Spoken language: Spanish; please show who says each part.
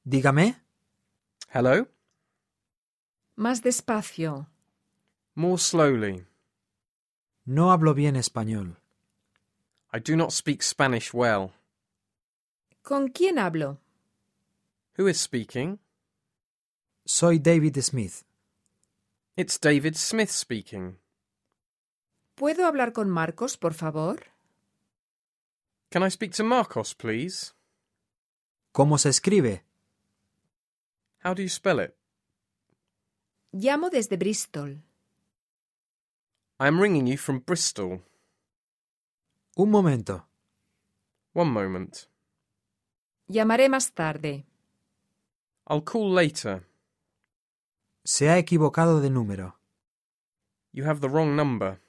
Speaker 1: Dígame.
Speaker 2: Hello?
Speaker 3: Más despacio.
Speaker 2: More slowly.
Speaker 1: No hablo bien español.
Speaker 2: I do not speak Spanish well.
Speaker 3: ¿Con quién hablo?
Speaker 2: Who is speaking?
Speaker 1: Soy David Smith.
Speaker 2: It's David Smith speaking.
Speaker 3: ¿Puedo hablar con Marcos, por favor?
Speaker 2: Can I speak to Marcos, please?
Speaker 1: ¿Cómo se escribe?
Speaker 2: How do you spell it?
Speaker 3: Llamo desde Bristol.
Speaker 2: I am ringing you from Bristol.
Speaker 1: Un momento.
Speaker 2: One moment.
Speaker 3: Llamaré más tarde.
Speaker 2: I'll call later.
Speaker 1: Se ha equivocado de número.
Speaker 2: You have the wrong number.